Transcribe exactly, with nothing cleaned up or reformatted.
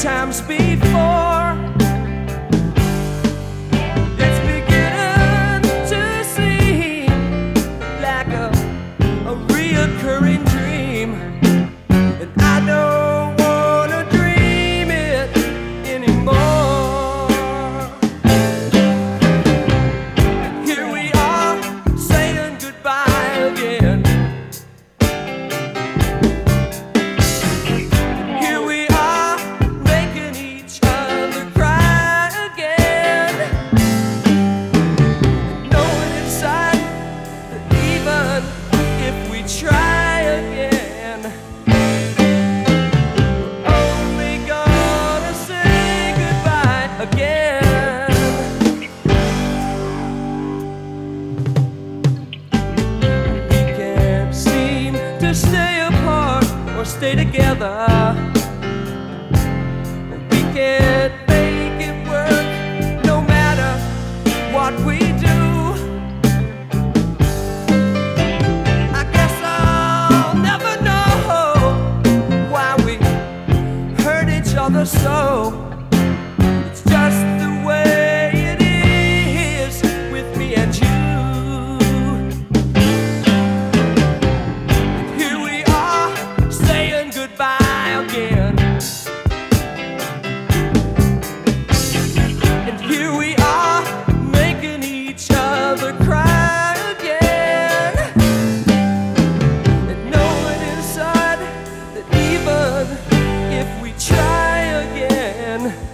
times before. It's beginning to seem like a, a reoccurring dream, and I don't wanna dream it anymore. And here we are saying goodbye again. Try again. We're only gonna say goodbye again. We can't seem to stay apart or stay together. We can't make it work no matter what we do. So it's just the way it is with me and you. And here we are saying goodbye again. And here we are making each other cry again, and knowing inside that even if we try again,